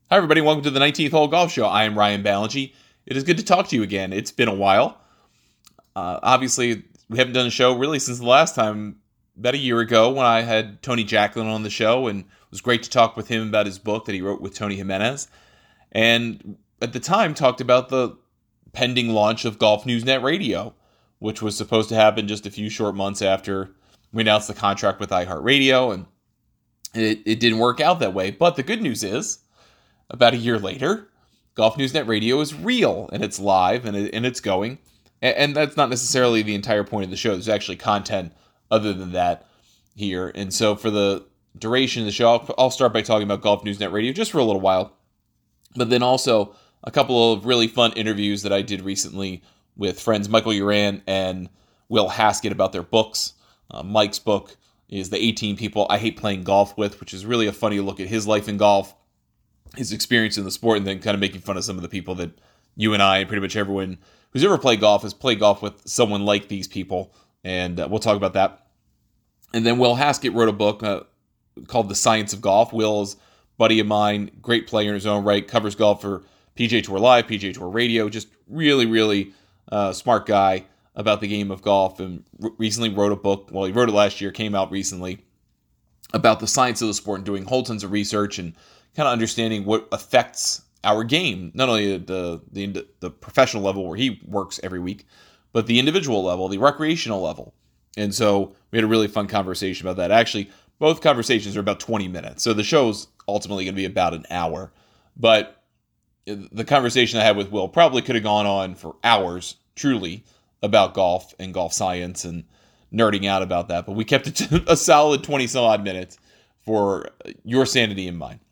Hi, everybody. Welcome to the 19th Hole Golf Show. I am Ryan Ballingy. It is good to talk to you again. It's been a while. Obviously, we haven't done a show really since the last time, about a year ago, when I had Tony Jacklin on the show, and it was great to talk with him about his book that he wrote with Tony Jimenez. And at the time, talked about the pending launch of Golf News Net Radio, which was supposed to happen just a few short months after we announced the contract with iHeartRadio, and it didn't work out that way. But the good news is, about a year later, Golf News Net Radio is real, and it's live, and it's going. And that's not necessarily the entire point of the show. There's actually content other than that here. And so for the duration of the show, I'll start by talking about Golf News Net Radio just for a little while. But then also a couple of really fun interviews that I did recently with friends Michael Uran and Will Haskett about their books. Mike's book is The 18 People I Hate Playing Golf With, which is really a funny look at his life in golf, his experience in the sport, and then kind of making fun of some of the people that you and I and pretty much everyone who's ever played golf has played golf with someone like these people, and we'll talk about that. And then Will Haskett wrote a book called The Science of Golf. Will's buddy of mine, great player in his own right, covers golf for PGA Tour Live, PGA Tour Radio, just really, really smart guy about the game of golf, and recently wrote a book, well, he wrote it last year, came out recently, about the science of the sport and doing whole tons of research and kind of understanding what affects our game, not only the professional level where he works every week, but the individual level, the recreational level. And so we had a really fun conversation about that. Actually, both conversations are about 20 minutes. So the show's ultimately going to be about an hour. But the conversation I had with Will probably could have gone on for hours, truly, about golf and golf science and nerding out about that. But we kept it to a solid 20 some odd minutes for your sanity in mind.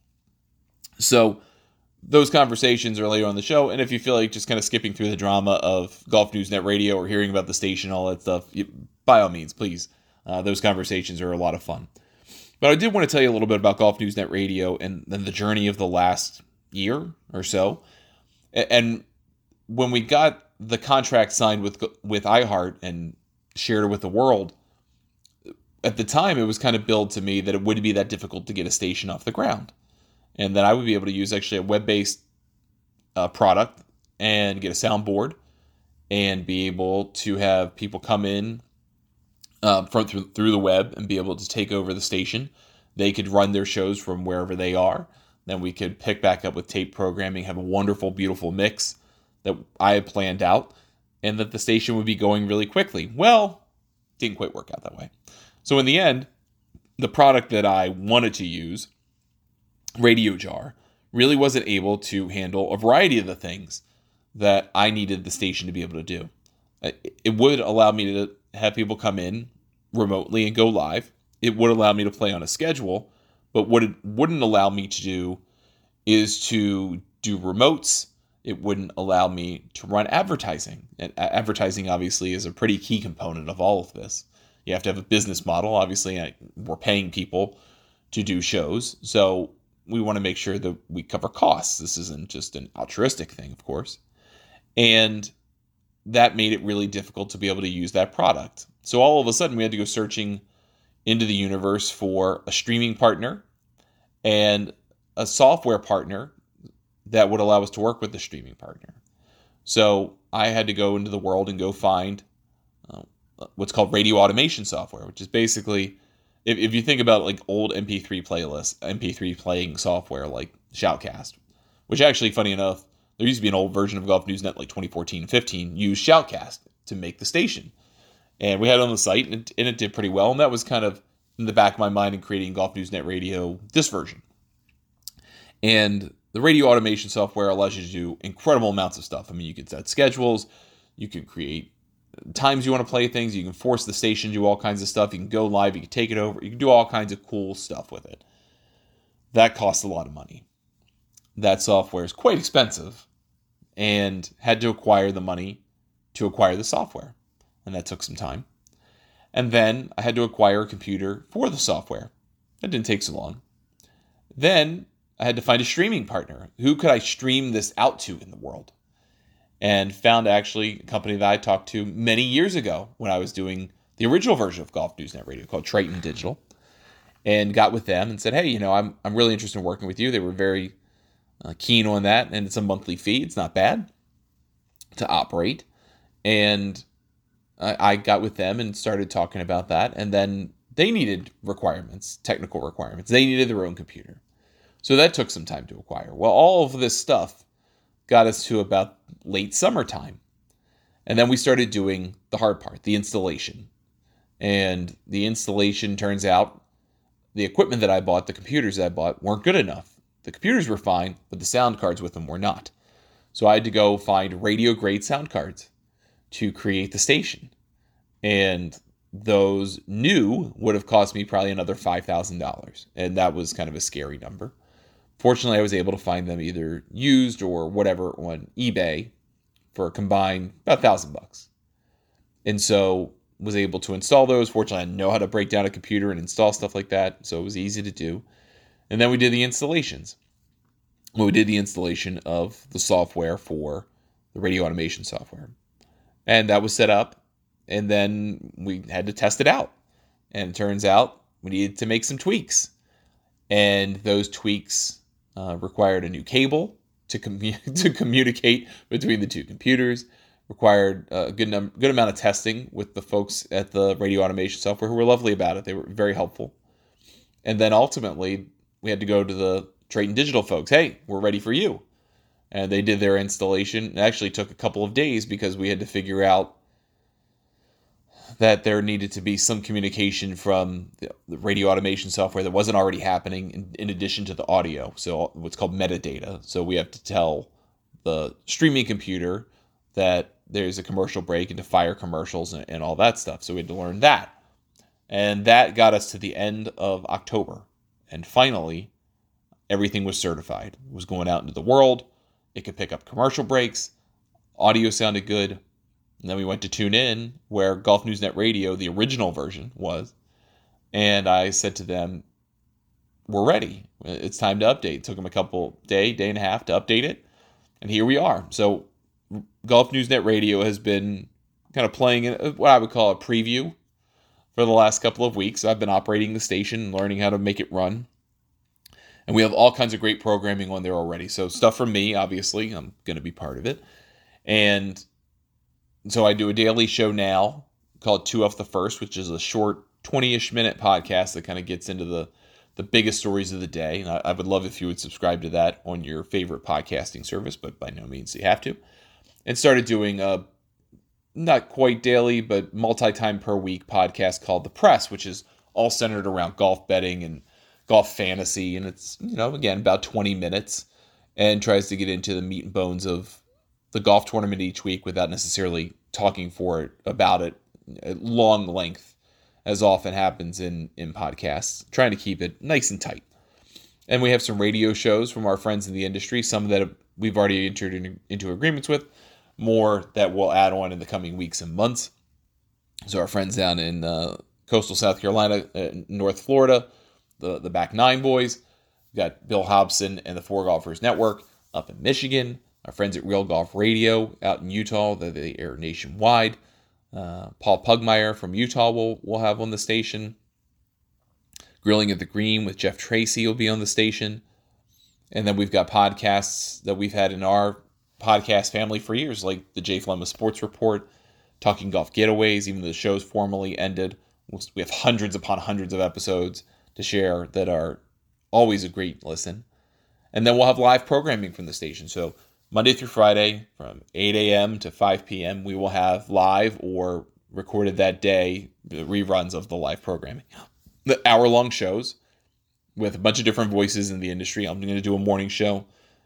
So those conversations are later on the show, and if you feel like just kind of skipping through the drama of Golf News Net Radio or hearing about the station and all that stuff, by all means, please. Those conversations are a lot of fun. But I did want to tell you a little bit about Golf News Net Radio and then the journey of the last year or so. And when we got the contract signed with iHeart and shared it with the world, at the time it was kind of billed to me that it wouldn't be that difficult to get a station off the ground. And that I would be able to use actually a web-based product and get a soundboard and be able to have people come in through the web and be able to take over the station. They could run their shows from wherever they are. Then we could pick back up with tape programming, have a wonderful, beautiful mix that I had planned out, and that the station would be going really quickly. Well, didn't quite work out that way. So in the end, the product that I wanted to use, RadioJar, really wasn't able to handle a variety of the things that I needed the station to be able to do. It would allow me to have people come in remotely and go live. It would allow me to play on a schedule, but what it wouldn't allow me to do is to do remotes. It wouldn't allow me to run advertising. And advertising, obviously, is a pretty key component of all of this. You have to have a business model. Obviously, we're paying people to do shows, so we want to make sure that we cover costs. This isn't just an altruistic thing, of course. And that made it really difficult to be able to use that product. So all of a sudden, we had to go searching into the universe for a streaming partner and a software partner that would allow us to work with the streaming partner. So I had to go into the world and go find what's called radio automation software, which is basically, if you think about like old MP3 playlists, MP3 playing software like Shoutcast, which actually, funny enough, there used to be an old version of Golf News Net like 2014 and 15, used Shoutcast to make the station. And we had it on the site, and it did pretty well. And that was kind of in the back of my mind in creating Golf News Net Radio, this version. And the radio automation software allows you to do incredible amounts of stuff. I mean, you can set schedules, you can create times you want to play things, you can force the station to do all kinds of stuff, you can go live, you can take it over, you can do all kinds of cool stuff with it. That costs a lot of money. That software is quite expensive, and had to acquire the money to acquire the software. And that took some time. And then I had to acquire a computer for the software. That didn't take so long. Then I had to find a streaming partner. Who could I stream this out to in the world? And found actually a company that I talked to many years ago when I was doing the original version of Golf News Net Radio called Triton Digital, and got with them and said, hey, I'm really interested in working with you. They were very keen on that, and it's a monthly fee. It's not bad to operate. And I got with them and started talking about that. And then they needed requirements, technical requirements. They needed their own computer. So that took some time to acquire. Well, all of this stuff got us to about late summertime. And then we started doing the hard part, the installation. And the installation, turns out, the equipment that I bought, the computers that I bought, weren't good enough. The computers were fine, but the sound cards with them were not. So I had to go find radio-grade sound cards to create the station. And those new would have cost me probably another $5,000. And that was kind of a scary number. Fortunately, I was able to find them either used or whatever on eBay for a combined about $1,000. And so was able to install those. Fortunately, I know how to break down a computer and install stuff like that. So it was easy to do. And then we did the installations. Well, we did the installation of the software for the radio automation software. And that was set up. And then we had to test it out. And it turns out we needed to make some tweaks. And those tweaks required a new cable to communicate between the two computers, required a good amount of testing with the folks at the radio automation software who were lovely about it. They were very helpful. And then ultimately, we had to go to the Triton Digital folks. Hey, we're ready for you. And they did their installation. It actually took a couple of days because we had to figure out that there needed to be some communication from the radio automation software that wasn't already happening in addition to the audio. So what's called metadata. So we have to tell the streaming computer that there's a commercial break and to fire commercials and all that stuff. So we had to learn that. And that got us to the end of October. And finally, everything was certified. It was going out into the world. It could pick up commercial breaks. Audio sounded good. And then we went to tune in where Golf News Net Radio, the original version, was. And I said to them, we're ready. It's time to update. It took them a day and a half to update it. And here we are. So Golf News Net Radio has been kind of playing in what I would call a preview for the last couple of weeks. I've been operating the station and learning how to make it run. And we have all kinds of great programming on there already. So stuff from me, obviously. I'm going to be part of it. And so I do a daily show now called 2 Off the First, which is a short 20-ish minute podcast that kind of gets into the biggest stories of the day. And I would love if you would subscribe to that on your favorite podcasting service, but by no means do you have to. And started doing a not quite daily, but multi-time per week podcast called The Press, which is all centered around golf betting and golf fantasy. And it's, again, about 20 minutes and tries to get into the meat and bones of the golf tournament each week without necessarily talking about it at long length, as often happens in podcasts, trying to keep it nice and tight. And we have some radio shows from our friends in the industry, some that we've already entered into agreements with, more that we'll add on in the coming weeks and months. So our friends down in coastal South Carolina, North Florida, the Back Nine Boys, we've got Bill Hobson and the Four Golfers Network up in Michigan. Our friends at Real Golf Radio out in Utah, they air nationwide. Paul Pugmire from Utah will have on the station. Grilling at the Green with Jeff Tracy will be on the station. And then we've got podcasts that we've had in our podcast family for years, like the Jay Flemma Sports Report, Talking Golf Getaways, even though the show's formally ended. We have hundreds upon hundreds of episodes to share that are always a great listen. And then we'll have live programming from the station. So Monday through Friday from 8 a.m. to 5 p.m. we will have live or recorded that day reruns of the live programming. The hour-long shows with a bunch of different voices in the industry. I'm going to do a morning show.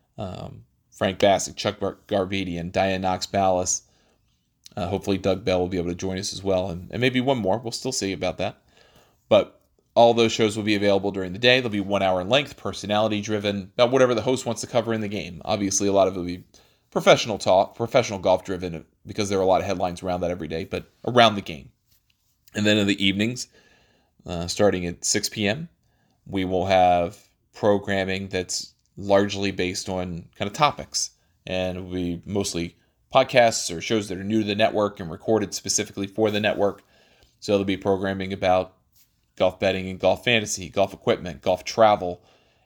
Frank Bassick, Chuck Garvedian, Diane Knox-Ballas. Hopefully Doug Bell will be able to join us as well. And maybe one more. We'll still see about that. But all those shows will be available during the day. They'll be 1 hour in length, personality-driven, about whatever the host wants to cover in the game. Obviously, a lot of it will be professional talk, professional golf-driven, because there are a lot of headlines around that every day, but around the game. And then in the evenings, starting at 6 p.m., we will have programming that's largely based on kind of topics. And it will be mostly podcasts or shows that are new to the network and recorded specifically for the network. So there'll be programming about golf betting and golf fantasy, golf equipment, golf travel,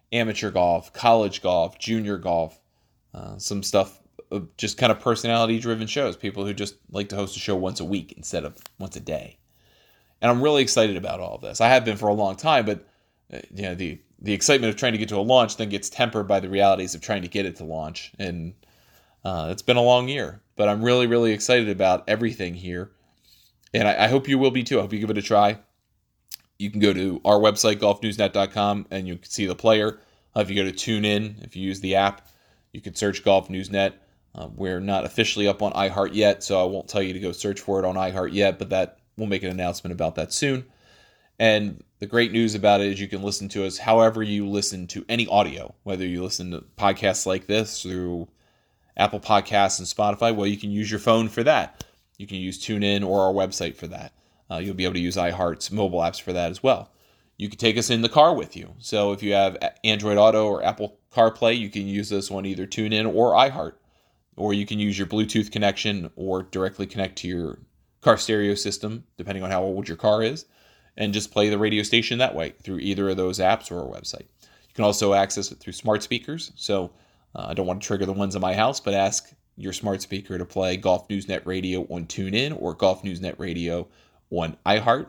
amateur golf, college golf, junior golf, some stuff, just kind of personality-driven shows, people who just like to host a show once a week instead of once a day. And I'm really excited about all of this. I have been for a long time, but the excitement of trying to get to a launch then gets tempered by the realities of trying to get it to launch. And it's been a long year, but I'm really, really excited about everything here. And I hope you will be too. I hope you give it a try. You can go to our website, golfnewsnet.com, and you can see the player. If you go to TuneIn, if you use the app, you can search Golf Newsnet. We're not officially up on iHeart yet, so I won't tell you to go search for it on iHeart yet, but we'll make an announcement about that soon. And the great news about it is you can listen to us however you listen to any audio, whether you listen to podcasts like this through Apple Podcasts and Spotify. Well, you can use your phone for that. You can use TuneIn or our website for that. You'll be able to use iHeart's mobile apps for that as well. You can take us in the car with you. So if you have Android Auto or Apple CarPlay, you can use this on either TuneIn or iHeart. Or you can use your Bluetooth connection or directly connect to your car stereo system, depending on how old your car is, and just play the radio station that way through either of those apps or our website. You can also access it through smart speakers. So I don't want to trigger the ones in my house, but ask your smart speaker to play Golf Newsnet Radio on TuneIn or Golf Newsnet Radio on iHeart.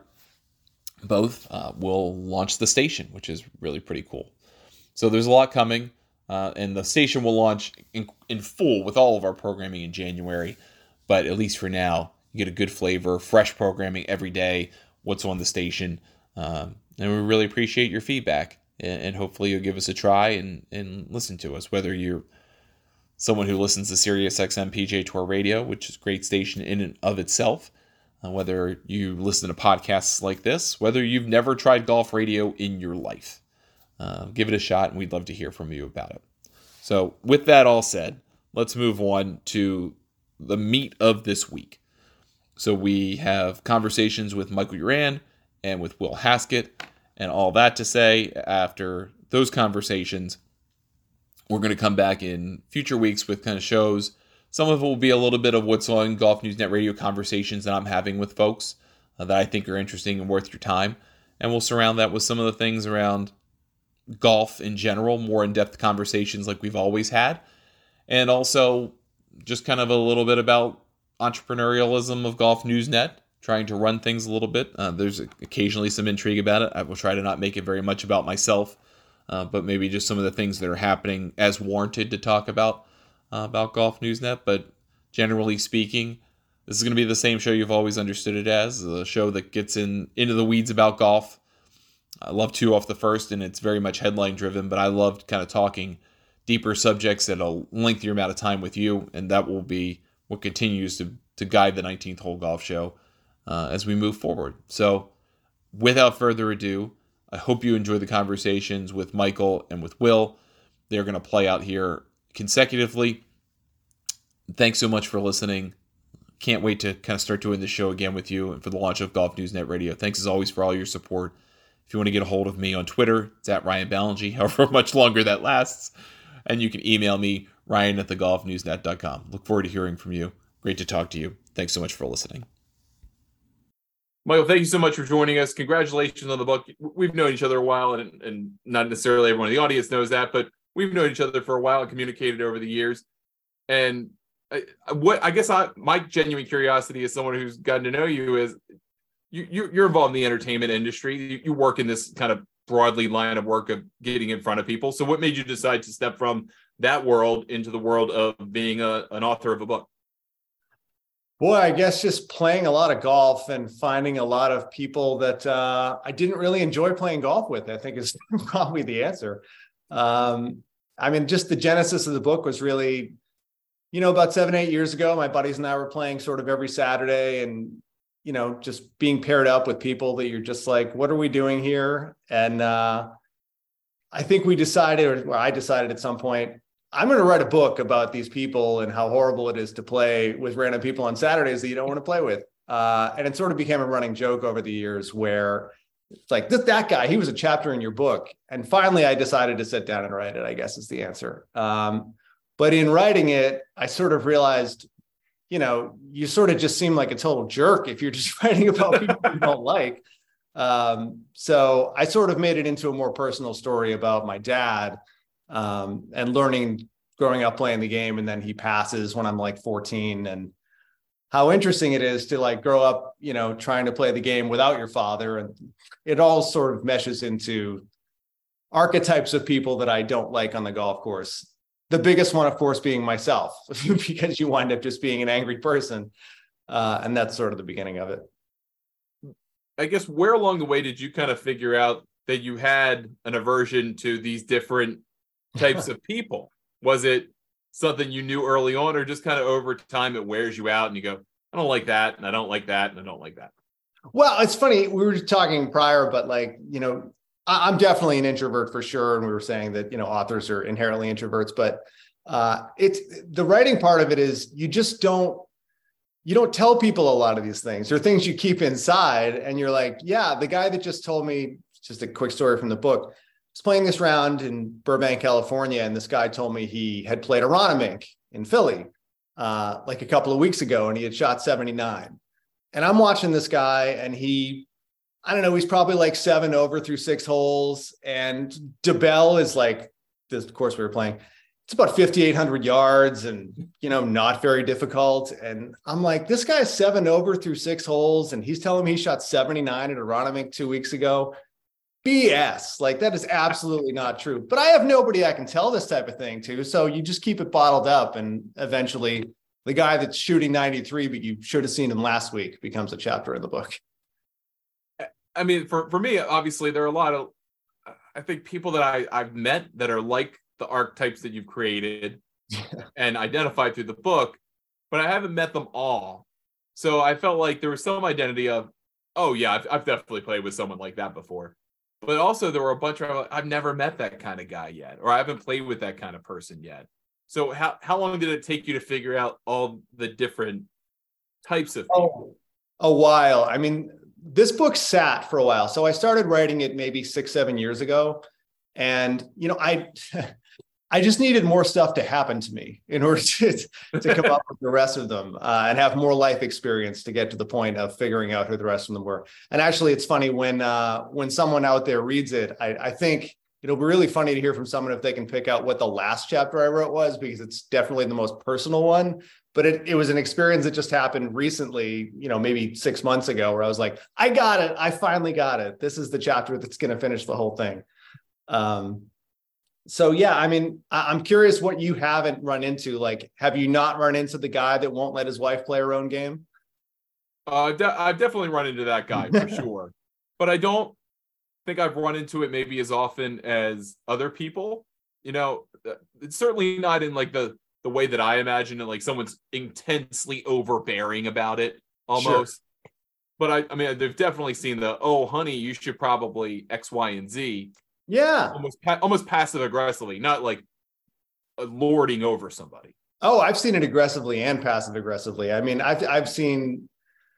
Both will launch the station, which is really pretty cool. So there's a lot coming, and the station will launch in full with all of our programming in January. But at least for now, you get a good flavor, fresh programming every day, what's on the station. And we really appreciate your feedback. And hopefully you'll give us a try and listen to us, whether you're someone who listens to SiriusXM PGA Tour Radio, which is a great station in and of itself, whether you listen to podcasts like this, whether you've never tried golf radio in your life. Give it a shot, and we'd love to hear from you about it. So with that all said, let's move on to the meat of this week. So we have conversations with Michael Uran and with Will Haskett, and all that to say, after those conversations, we're going to come back in future weeks with kind of shows. Some of it will be a little bit of what's on Golf Newsnet Radio conversations that I'm having with folks that I think are interesting and worth your time. And we'll surround that with some of the things around golf in general, more in-depth conversations like we've always had. And also just kind of a little bit about entrepreneurialism of Golf Newsnet, trying to run things a little bit. There's occasionally some intrigue about it. I will try to not make it very much about myself, but maybe just some of the things that are happening as warranted to talk about Golf Newsnet. But generally speaking, this is going to be the same show you've always understood it as, a show that gets into the weeds about golf. I love Two Off the First, and it's very much headline driven, but I loved kind of talking deeper subjects at a lengthier amount of time with you, and that will be what continues to guide the 19th Hole Golf Show as we move forward. So without further ado, I hope you enjoy the conversations with Michael and with Will. They're going to play out here consecutively. Thanks so much for listening. Can't wait to kind of start doing this show again with you and for the launch of Golf Newsnet Radio. Thanks as always for all your support. If you want to get a hold of me on Twitter, it's at Ryan Ballingy, however much longer that lasts. And you can email me, ryan@thegolfnewsnet.com. Look forward to hearing from you. Great to talk to you. Thanks so much for listening. Michael, thank you so much for joining us. Congratulations on the book. We've known each other a while, and not necessarily everyone in the audience knows that, but we've known each other for a while and communicated over the years. And my genuine curiosity as someone who's gotten to know you is you're involved in the entertainment industry. You work in this kind of broadly line of work of getting in front of people. So what made you decide to step from that world into the world of being an author of a book? Boy, I guess just playing a lot of golf and finding a lot of people that I didn't really enjoy playing golf with, I think is probably the answer. Just the genesis of the book was really, about 7-8 years ago, my buddies and I were playing sort of every Saturday and, just being paired up with people that you're just like, what are we doing here? And I think I decided at some point, I'm going to write a book about these people and how horrible it is to play with random people on Saturdays that you don't want to play with. And it sort of became a running joke over the years where it's like, that guy, he was a chapter in your book. And finally, I decided to sit down and write it, I guess is the answer. But in writing it, I sort of realized, you sort of just seem like a total jerk if you're just writing about people you don't like. So I sort of made it into a more personal story about my dad, and growing up playing the game, and then he passes when I'm like 14, and how interesting it is to like grow up, trying to play the game without your father. And it all sort of meshes into archetypes of people that I don't like on the golf course. The biggest one, of course, being myself, because you wind up just being an angry person. And that's sort of the beginning of it. I guess where along the way did you kind of figure out that you had an aversion to these different types of people? Was it something you knew early on, or just kind of over time it wears you out and you go, I don't like that, and I don't like that, and I don't like that? Well, it's funny. We were talking prior, but like, I'm definitely an introvert for sure. And we were saying that, authors are inherently introverts, but it's the writing part of it is you don't tell people a lot of these things. They're things you keep inside, and you're like, yeah, the guy that just told me, just a quick story from the book, was playing this round in Burbank, California. And this guy told me he had played Aronimink in Philly, like a couple of weeks ago, and he had shot 79. And I'm watching this guy, and he's probably like 7 over through 6 holes. And DeBell is like, this course we were playing, it's about 5,800 yards and, not very difficult. And I'm like, this guy's 7 over through 6 holes, and he's telling me he shot 79 at Aronimink 2 weeks ago. BS. Like, that is absolutely not true. But I have nobody I can tell this type of thing to. So you just keep it bottled up, and eventually the guy that's shooting 93, but you should have seen him last week, becomes a chapter in the book. I mean, for me, obviously, there are a lot of, I think, people that I've met that are like the archetypes that you've created and identified through the book, but I haven't met them all. So I felt like there was some identity of, oh yeah, I've definitely played with someone like that before. But also there were a bunch of, I've never met that kind of guy yet, or I haven't played with that kind of person yet. So how long did it take you to figure out all the different types of people? A while. I mean, this book sat for a while. So I started writing it maybe 6-7 years ago. And, I just needed more stuff to happen to me in order to come up with the rest of them, and have more life experience to get to the point of figuring out who the rest of them were. And actually, it's funny when someone out there reads it, I think it'll be really funny to hear from someone if they can pick out what the last chapter I wrote was, because it's definitely the most personal one. But it was an experience that just happened recently, maybe 6 months ago, where I was like, I got it. I finally got it. This is the chapter that's going to finish the whole thing. So yeah, I mean, I'm curious what you haven't run into. Like, have you not run into the guy that won't let his wife play her own game? I've definitely run into that guy for sure, but I don't think I've run into it maybe as often as other people. It's certainly not in like the way that I imagine it, like someone's intensely overbearing about it almost. Sure. But I mean, they've definitely seen the, oh, honey, you should probably X, Y, and Z. Yeah. Almost passive aggressively, not like lording over somebody. Oh, I've seen it aggressively and passive aggressively. I mean, I've seen,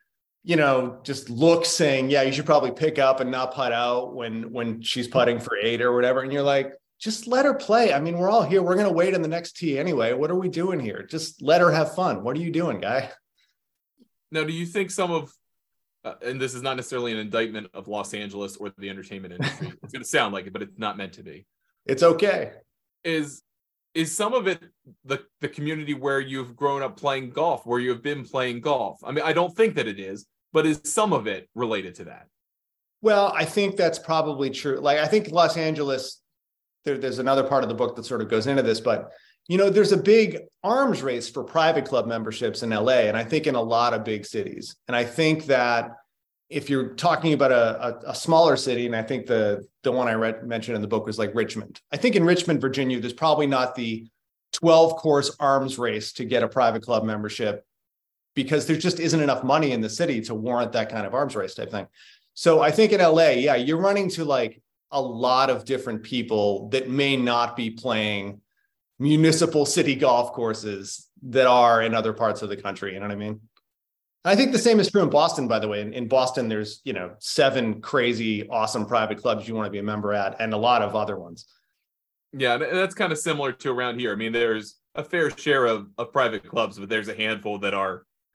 just looks saying, yeah, you should probably pick up and not putt out when she's putting for 8 or whatever. And you're like, just let her play. I mean, we're all here. We're going to wait on the next tee anyway. What are we doing here? Just let her have fun. What are you doing, guy? Now, do you think some of, and this is not necessarily an indictment of Los Angeles or the entertainment industry, it's going to sound like it, but it's not meant to be. It's okay. Is some of it the community where you've grown up playing golf, where you have been playing golf? I mean, I don't think that it is, but is some of it related to that? Well, I think that's probably true. Like, I think Los Angeles, there's another part of the book that sort of goes into this, but there's a big arms race for private club memberships in LA, and I think in a lot of big cities. And I think that if you're talking about a smaller city, and I think the one I mentioned in the book was like Richmond. I think in Richmond, Virginia, there's probably not the 12-course arms race to get a private club membership, because there just isn't enough money in the city to warrant that kind of arms race type thing. So I think in LA, yeah, you're running to like a lot of different people that may not be playing municipal city golf courses that are in other parts of the country. You know what I mean? I think the same is true in Boston, by the way. In Boston, there's, 7 crazy, awesome private clubs you want to be a member at, and a lot of other ones. Yeah, that's kind of similar to around here. I mean, there's a fair share of private clubs, but there's a handful that are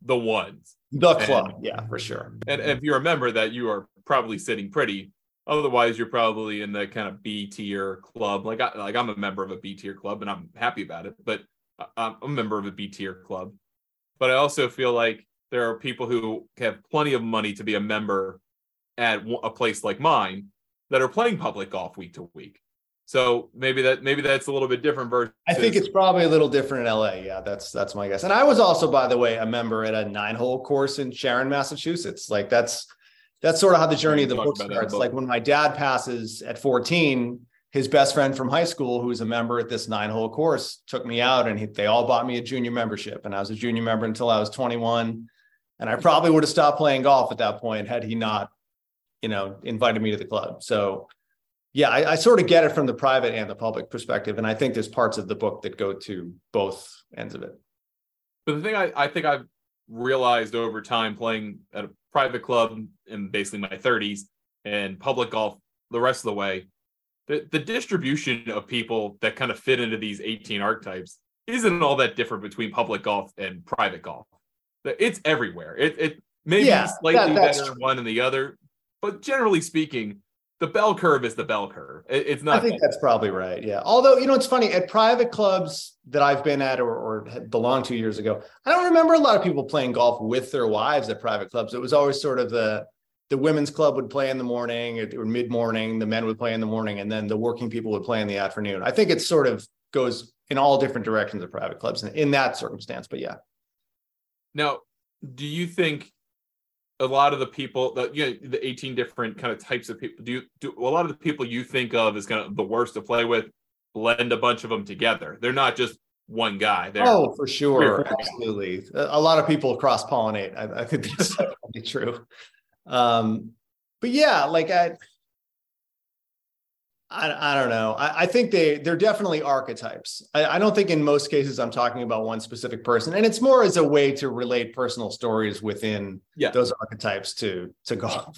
the ones. The club, yeah, for sure. And if you remember that, you are probably sitting pretty. Otherwise, you're probably in the kind of B tier club. Like I'm a member of a B tier club, and I'm happy about it. But I'm a member of a B tier club. But I also feel like there are people who have plenty of money to be a member at a place like mine that are playing public golf week to week. So maybe that's a little bit different versus. I think it's probably a little different in LA. Yeah, that's my guess. And I was also, by the way, a member at a 9-hole course in Sharon, Massachusetts. Like that's sort of how the journey of the book starts. Like when my dad passes at 14, his best friend from high school, who's a member at this 9-hole course, took me out, and they all bought me a junior membership. And I was a junior member until I was 21. And I probably would have stopped playing golf at that point had he not, invited me to the club. So yeah, I sort of get it from the private and the public perspective. And I think there's parts of the book that go to both ends of it. But the thing I think I've realized over time playing at a private club in basically my 30s and public golf the rest of the way, the distribution of people that kind of fit into these 18 archetypes isn't all that different between public golf and private golf. It's everywhere. It may be slightly better in one than the other, but generally speaking, the bell curve is the bell curve. It's not. I think that's probably right. Yeah. Although, it's funny, at private clubs that I've been at or had belonged to years ago, I don't remember a lot of people playing golf with their wives at private clubs. It was always sort of the women's club would play in the morning or mid-morning, the men would play in the morning, and then the working people would play in the afternoon. I think it sort of goes in all different directions of private clubs in that circumstance, but yeah. Now, do you think a lot of the people that the 18 different kind of types of people, do a lot of the people you think of as kind of the worst to play with blend a bunch of them together? They're not just one guy. Oh, for sure. Absolutely. A lot of people cross-pollinate. I think that's definitely true. But yeah, like I don't know. I think they're definitely archetypes. I don't think in most cases I'm talking about one specific person, and it's more as a way to relate personal stories within those archetypes to golf.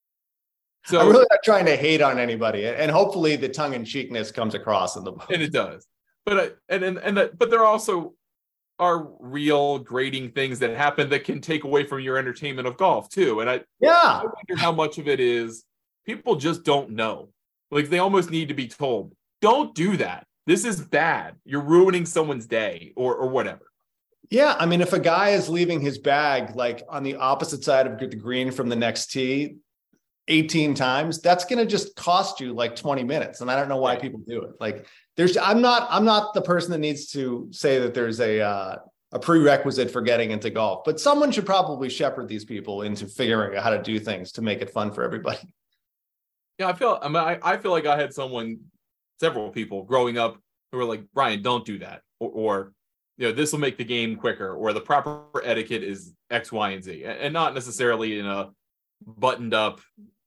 So I'm really not trying to hate on anybody, and hopefully the tongue-in-cheekness comes across in the book. And it does. But but there also are real grading things that happen that can take away from your entertainment of golf too. And I wonder how much of it is people just don't know. Like they almost need to be told, don't do that. This is bad. You're ruining someone's day or whatever. Yeah. I mean, if a guy is leaving his bag like on the opposite side of the green from the next tee 18 times, that's going to just cost you like 20 minutes. And I don't know why people do it. Like I'm not the person that needs to say that there's a prerequisite for getting into golf, but someone should probably shepherd these people into figuring out how to do things to make it fun for everybody. Yeah, I feel like I had several people growing up who were like, Brian, don't do that. Or this will make the game quicker, or the proper etiquette is X, Y, and Z. And not necessarily in a buttoned up,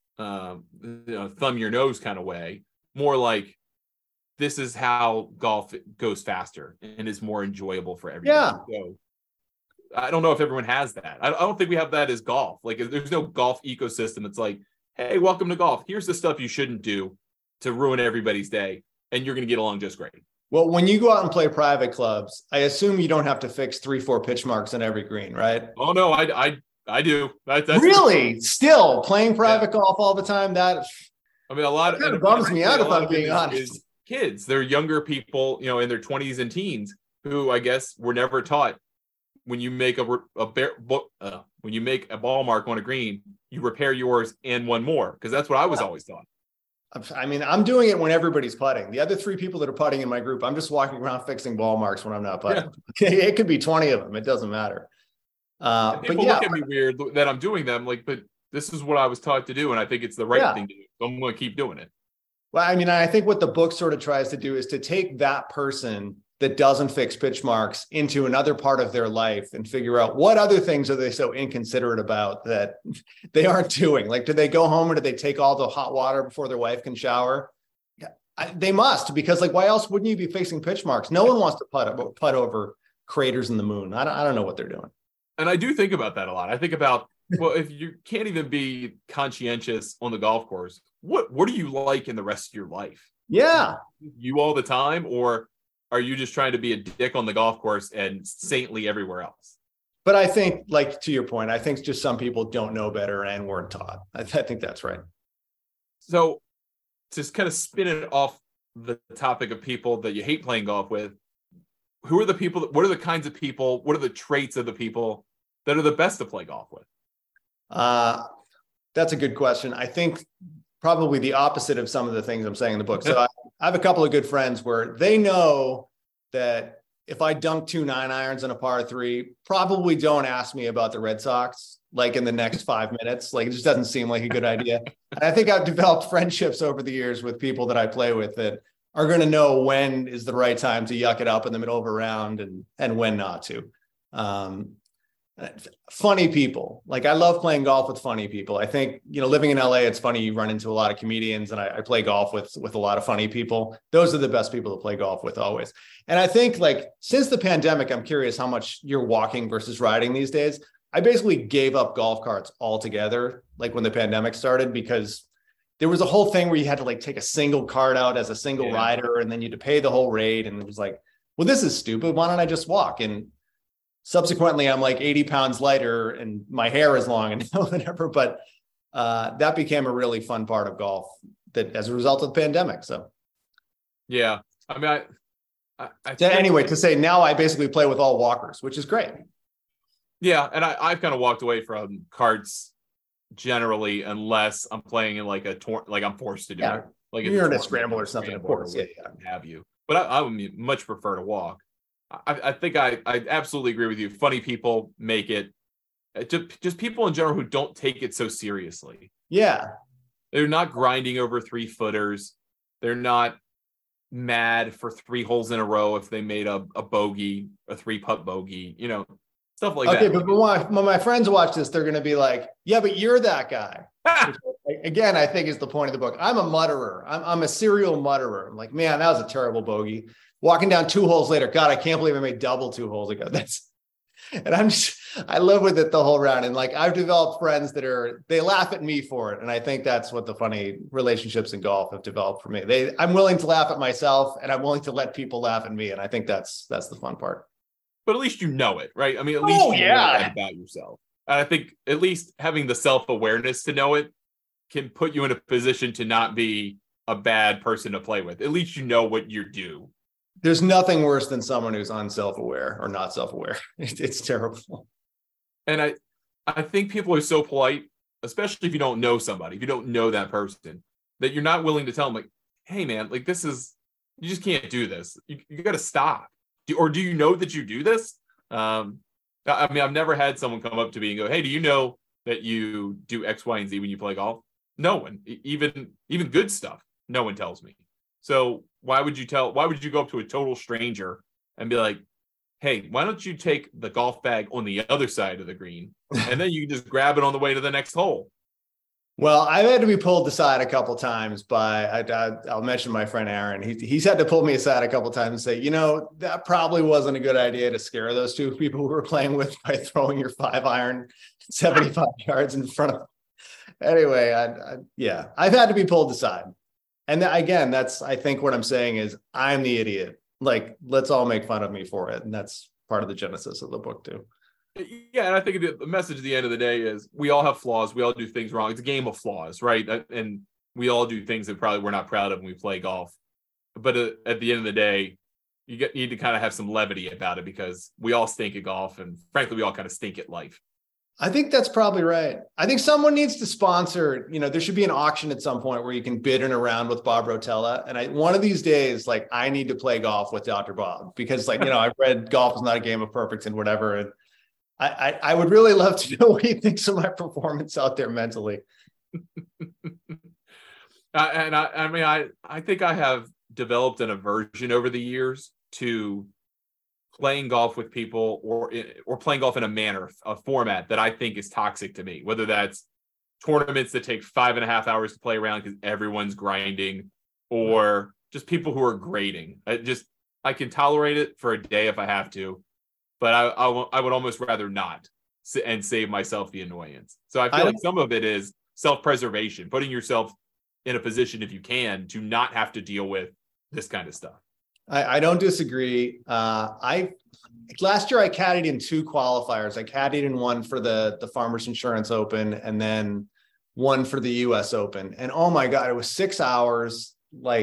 thumb your nose kind of way. More like, this is how golf goes faster and is more enjoyable for everyone. Yeah. So I don't know if everyone has that. I don't think we have that as golf. Like there's no golf ecosystem that's like, hey, welcome to golf. Here's the stuff you shouldn't do to ruin everybody's day, and you're going to get along just great. Well, when you go out and play private clubs, I assume you don't have to fix 3-4 pitch marks on every green, right? Oh no, I do. That's really still playing private golf all the time. A lot kind of bums me out if I'm being honest. Kids, they're younger people, in their 20s and teens who I guess were never taught when you make when you make a ball mark on a green, you repair yours and one more, because that's what I was always taught. I mean, I'm doing it when everybody's putting. The other 3 people that are putting in my group, I'm just walking around fixing ball marks when I'm not putting. Yeah. It could be 20 of them. It doesn't matter. People look at me weird that I'm doing them. Like, but this is what I was taught to do, and I think it's the right thing to do. So I'm going to keep doing it. Well, I mean, I think what the book sort of tries to do is to take that person that doesn't fix pitch marks into another part of their life and figure out what other things are they so inconsiderate about that they aren't doing. Like, do they go home or do they take all the hot water before their wife can shower? They must, because like, why else wouldn't you be fixing pitch marks? No one wants to putt over craters in the moon. I don't know what they're doing. And I do think about that a lot. I think about, well, if you can't even be conscientious on the golf course, what do you like in the rest of your life? Yeah. You all the time, or are you just trying to be a dick on the golf course and saintly everywhere else? But I think, like, to your point, I think just some people don't know better and weren't taught. I think that's right. So to kind of spin it off the topic of people that you hate playing golf with, who are the people, what are the kinds of people, what are the traits of the people that are the best to play golf with? That's a good question. I think probably the opposite of some of the things I'm saying in the book. So I have a couple of good friends where they know that if I dunk 2 9-irons in a par 3, probably don't ask me about the Red Sox, like in the next 5 minutes. Like, it just doesn't seem like a good idea. And I think I've developed friendships over the years with people that I play with that are going to know when is the right time to yuck it up in the middle of a round and when not to. Funny people. Like, I love playing golf with funny people. I think, living in LA, it's funny, you run into a lot of comedians, and I play golf with a lot of funny people. Those are the best people to play golf with always. And I think, like, since the pandemic, I'm curious how much you're walking versus riding these days. I basically gave up golf carts altogether, like when the pandemic started, because there was a whole thing where you had to, like, take a single cart out as a single rider, and then you had to pay the whole rate. And it was like, well, this is stupid. Why don't I just walk? And subsequently, I'm like 80 pounds lighter and my hair is long and whatever. But that became a really fun part of golf that as a result of the pandemic. So, yeah, I mean, anyway, to say now I basically play with all walkers, which is great. Yeah. And I've kind of walked away from carts generally, unless I'm playing in like like I'm forced to do it. Like you're in a scramble or something, of course. Yeah. Have you? But I would much prefer to walk. I think I absolutely agree with you. Funny people make it. Just people in general who don't take it so seriously. Yeah. They're not grinding over 3-footers. They're not mad for 3 holes in a row if they made a bogey, a 3-putt bogey, stuff like that. Okay, but when my friends watch this, they're going to be like, yeah, but you're that guy. Which, again, I think is the point of the book. I'm a mutterer. I'm a serial mutterer. I'm like, man, that was a terrible bogey. Walking down 2 holes later, God, I can't believe I made double 2 holes ago. I live with it the whole round. And like, I've developed friends they laugh at me for it. And I think that's what the funny relationships in golf have developed for me. I'm willing to laugh at myself, and I'm willing to let people laugh at me. And I think that's the fun part. But at least you know it, right? I mean, at least you know that about yourself. And I think at least having the self-awareness to know it can put you in a position to not be a bad person to play with. At least you know what you're due. There's nothing worse than someone who's unself-aware or not self-aware. It's terrible. And I think people are so polite, especially if you don't know somebody, if you don't know that person, that you're not willing to tell them, like, hey, man, like, you just can't do this. You got to stop. Or do you know that you do this? I mean, I've never had someone come up to me and go, hey, do you know that you do X, Y, and Z when you play golf? No one, even good stuff. No one tells me. So why would you go up to a total stranger and be like, hey, why don't you take the golf bag on the other side of the green, and then you can just grab it on the way to the next hole? Well, I've had to be pulled aside a couple of times I'll mention my friend Aaron. He's had to pull me aside a couple of times and say, that probably wasn't a good idea to scare those 2 people who were playing with by throwing your 5-iron 75 yards in front of them. Anyway, I've had to be pulled aside. And again, I think what I'm saying is I'm the idiot. Like, let's all make fun of me for it. And that's part of the genesis of the book too. Yeah, and I think the message at the end of the day is we all have flaws. We all do things wrong. It's a game of flaws, right? And we all do things that probably we're not proud of when we play golf. But at the end of the day, you need to kind of have some levity about it, because we all stink at golf, and frankly, we all kind of stink at life. I think that's probably right. I think someone needs to sponsor, there should be an auction at some point where you can bid in a round with Bob Rotella. And one of these days, like, I need to play golf with Dr. Bob, because, like, I've read Golf is Not a Game of Perfect and whatever. And I would really love to know what he thinks of my performance out there mentally. I think I have developed an aversion over the years to playing golf with people or playing golf in a format that I think is toxic to me, whether that's tournaments that take 5.5 hours to play around because everyone's grinding, or just people who are grading. I can tolerate it for a day if I have to, but I would almost rather not and save myself the annoyance. So I feel like some of it is self-preservation, putting yourself in a position, if you can, to not have to deal with this kind of stuff. I don't disagree. last year I caddied in 2 qualifiers. I caddied in one for the Farmers Insurance Open and then one for the US Open. And oh my God, it was 6 hours.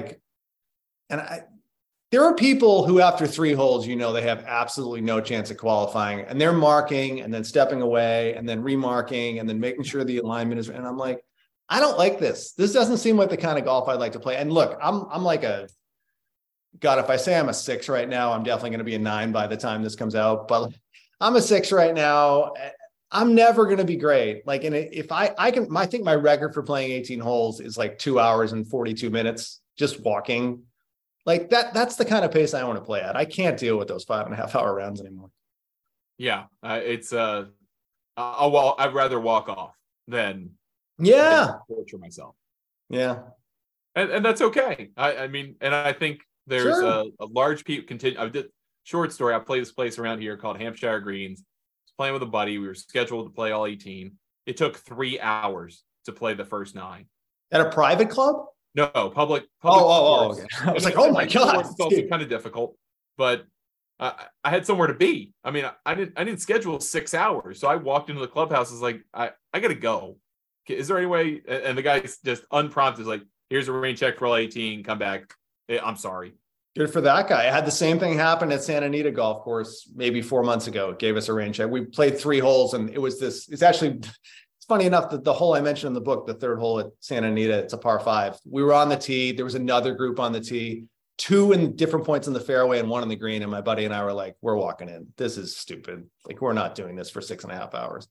There are people who after 3 holes, they have absolutely no chance of qualifying, and they're marking and then stepping away and then remarking and then making sure the alignment is. And I'm like, I don't like this. This doesn't seem like the kind of golf I'd like to play. And look, I'm like God, if I say I'm a 6 right now, I'm definitely going to be a 9 by the time this comes out, but I'm a 6 right now. I'm never going to be great. And if I think my record for playing 18 holes is like 2 hours and 42 minutes, just walking. That's the kind of pace I want to play at. I can't deal with those 5.5 hour rounds anymore. Yeah. I'd rather walk off than torture myself. Yeah. And that's okay. I think there's a large continue. I did short story. I play this place around here called Hampshire Greens. I was playing with a buddy. We were scheduled to play all 18. It took 3 hours to play the first 9. At a private club? No, public. Okay. I was like, oh my God. It's also kind of difficult, but I had somewhere to be. I didn't schedule 6 hours. So I walked into the clubhouse. I was like, I got to go. Is there any way? And the guy just unprompted is like, here's a rain check for all 18. Come back. I'm sorry. Good for that guy. I had the same thing happen at Santa Anita Golf Course maybe 4 months ago. It gave us a rain check. We played 3 holes, and it's funny enough that the hole I mentioned in the book, the 3rd hole at Santa Anita, it's a par 5. We were on the tee. There was another group on the tee, 2 in different points in the fairway and 1 in the green. And my buddy and I were like, we're walking in. This is stupid. We're not doing this for 6.5 hours.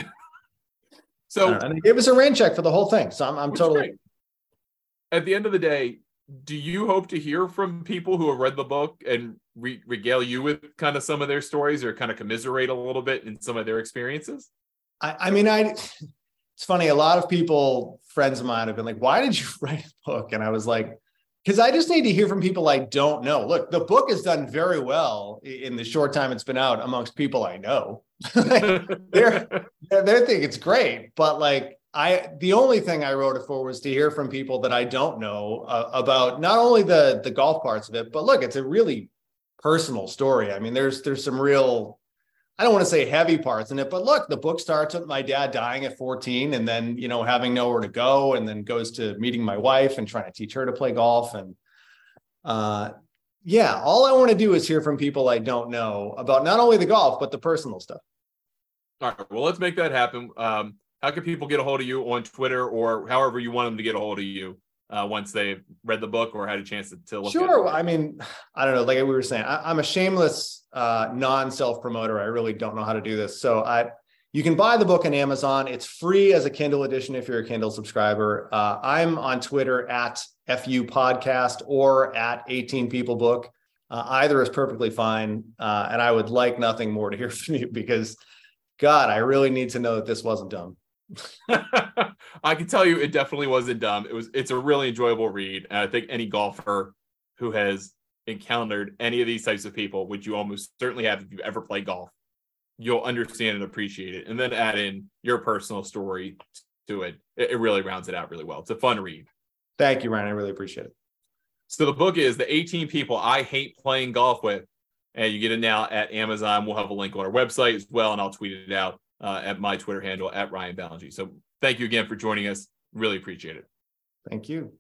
And they gave us a rain check for the whole thing. So I'm totally. Great. At the end of the day, do you hope to hear from people who have read the book and regale you with kind of some of their stories or kind of commiserate a little bit in some of their experiences? It's funny. A lot of people, friends of mine, have been like, why did you write a book? And I was like, because I just need to hear from people I don't know. Look, the book has done very well in the short time it's been out amongst people I know. They think it's great, but the only thing I wrote it for was to hear from people that I don't know about not only the golf parts of it, but look, it's a really personal story. There's some real, I don't want to say heavy parts in it, but look, the book starts with my dad dying at 14 and then, having nowhere to go, and then goes to meeting my wife and trying to teach her to play golf. And all I want to do is hear from people I don't know about not only the golf, but the personal stuff. All right. Well, let's make that happen. How can people get a hold of you on Twitter or however you want them to get a hold of you once they've read the book or had a chance to look at it? Sure. I don't know. Like we were saying, I'm a shameless non-self-promoter. I really don't know how to do this. So you can buy the book on Amazon. It's free as a Kindle edition if you're a Kindle subscriber. I'm on Twitter at FU Podcast or at 18 People Book. Either is perfectly fine. And I would like nothing more to hear from you because, God, I really need to know that this wasn't dumb. I can tell you it definitely wasn't dumb. It's a really enjoyable read. And I think any golfer who has encountered any of these types of people, which you almost certainly have if you ever play golf, you'll understand and appreciate it. And then add in your personal story to it. It really rounds it out really well. It's a fun read. Thank you, Ryan. I really appreciate it. So the book is The 18 People I Hate Playing Golf With. And you get it now at Amazon. We'll have a link on our website as well, and I'll tweet it out at my Twitter handle at Ryan Ballengee. So thank you again for joining us. Really appreciate it. Thank you.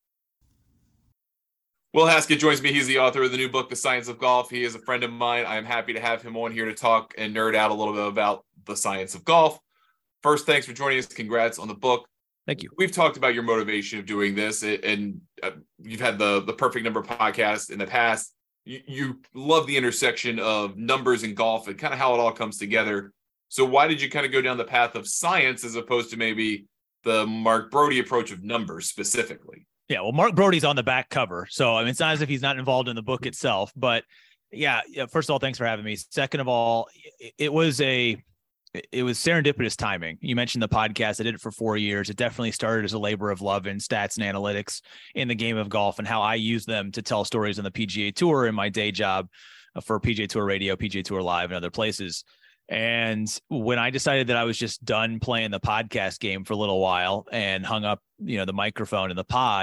Will Haskett joins me. He's the author of the new book, The Science of Golf. He is a friend of mine. I'm happy to have him on here to talk and nerd out a little bit about the science of golf. First, thanks for joining us. Congrats on the book. Thank you. We've talked about your motivation of doing this, and you've had the Perfect Number podcast in the past. You love the intersection of numbers and golf and kind of how it all comes together. So why did you kind of go down the path of science as opposed to maybe the Mark Brody approach of numbers specifically? Yeah, well, Mark Brody's on the back cover. So, it's not as if he's not involved in the book itself. But yeah, first of all, thanks for having me. Second of all, it was serendipitous timing. You mentioned the podcast. I did it for 4 years. It definitely started as a labor of love in stats and analytics in the game of golf and how I use them to tell stories on the PGA Tour in my day job for PGA Tour Radio, PGA Tour Live, and other places. And when I decided that I was just done playing the podcast game for a little while and hung up, the microphone and the pod,